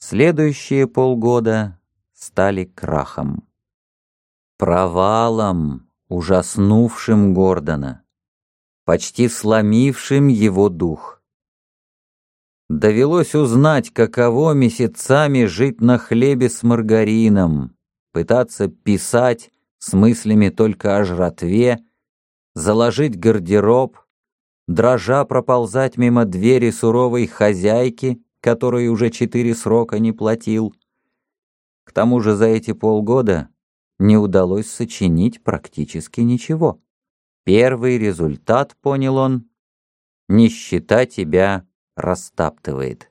Следующие полгода стали крахом, провалом, ужаснувшим Гордона, почти сломившим его дух. Довелось узнать, каково месяцами жить на хлебе с маргарином, пытаться писать с мыслями только о жратве, заложить гардероб, дрожа проползать мимо двери суровой хозяйки, которой уже 4 срока не платил. К тому же за эти полгода не удалось сочинить практически ничего. Первый результат, понял он, нищета тебя растаптывает.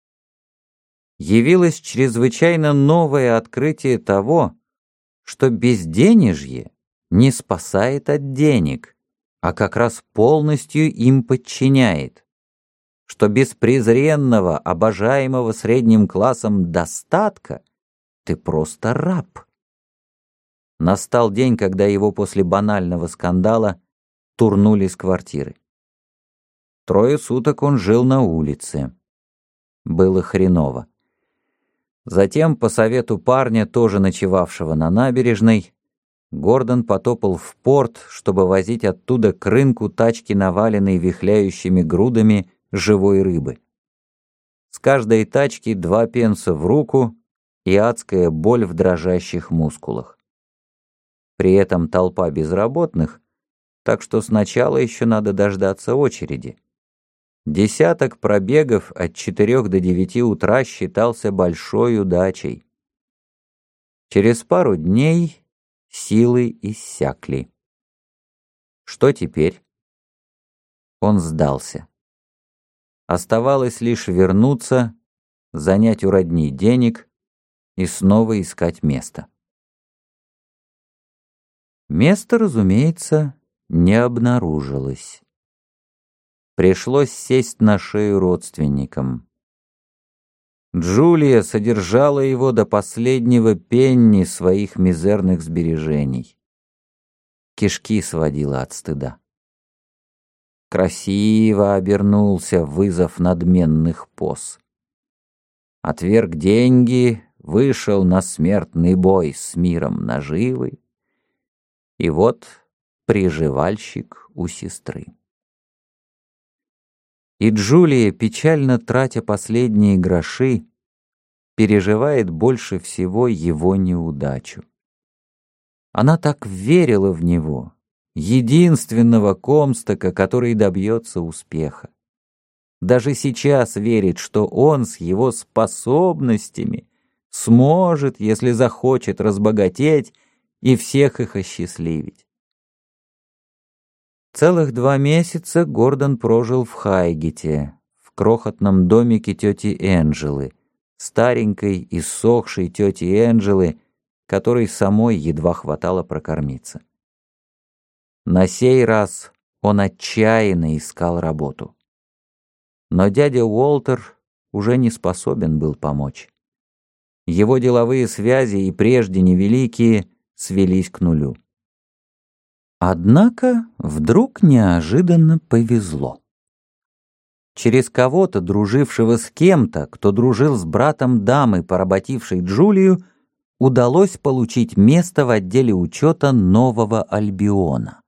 Явилось чрезвычайно новое открытие того, что безденежье не спасает от денег, а как раз полностью им подчиняет, что без презренного, обожаемого средним классом достатка ты просто раб. Настал день, когда его после банального скандала турнули с квартиры. 3 суток он жил на улице. Было хреново. Затем, по совету парня, тоже ночевавшего на набережной, Гордон потопал в порт, чтобы возить оттуда к рынку тачки, наваленной вихляющими грудами живой рыбы. С каждой тачки 2 пенса в руку и адская боль в дрожащих мускулах. При этом толпа безработных, так что сначала еще надо дождаться очереди. Десяток пробегов от 4 до 9 утра считался большой удачей. Через пару дней силы иссякли. Что теперь? Он сдался. Оставалось лишь вернуться, занять у родни денег и снова искать место. Место, разумеется, не обнаружилось. Пришлось сесть на шею родственникам. Джулия содержала его до последнего пенни своих мизерных сбережений. Кишки сводила от стыда. Красиво обернулся вызов надменных поз. Отверг деньги, вышел на смертный бой с миром наживы. И вот приживальщик у сестры. И Джулия, печально тратя последние гроши, переживает больше всего его неудачу. Она так верила в него, единственного Комстока, который добьется успеха. Даже сейчас верит, что он с его способностями сможет, если захочет, разбогатеть и всех их осчастливить. Целых 2 месяца Гордон прожил в Хайгете, в крохотном домике тети Энджелы, старенькой, иссохшей тети Энджелы, которой самой едва хватало прокормиться. На сей раз он отчаянно искал работу. Но дядя Уолтер уже не способен был помочь. Его деловые связи, и прежде невеликие, свелись к нулю. Однако вдруг неожиданно повезло. Через кого-то, дружившего с кем-то, кто дружил с братом дамы, поработившей Джулию, удалось получить место в отделе учета Нового Альбиона.